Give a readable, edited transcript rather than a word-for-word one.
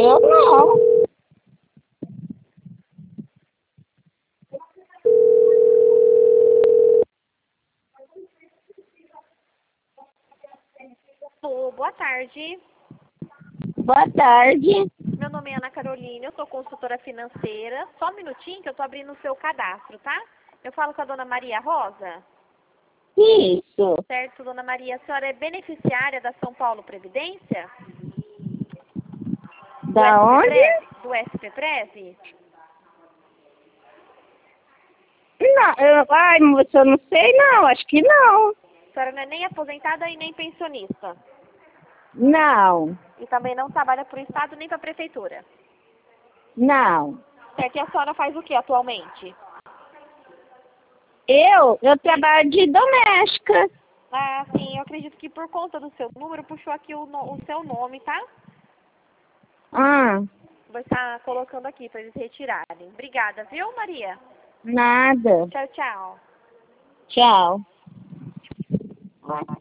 Eu não. Boa tarde. Boa tarde. Meu nome é Ana Carolina, eu sou consultora financeira. Só um minutinho que eu estou abrindo o seu cadastro, tá? Eu falo com a dona Maria Rosa. Isso. Certo, dona Maria. A senhora é beneficiária da São Paulo Previdência? Da onde? Do SP-Prev? Não, moça, eu não sei não, acho que não. A senhora não é nem aposentada e nem pensionista. Não, E também não trabalha para o Estado nem para a Prefeitura. não. Certo, e a senhora faz o que atualmente? Eu trabalho de doméstica. Ah, sim, eu acredito que por conta do seu número puxou aqui o seu nome, tá? Ah, Vou estar colocando aqui para eles retirarem. Obrigada, viu, Maria? nada. Tchau, tchau. Tchau.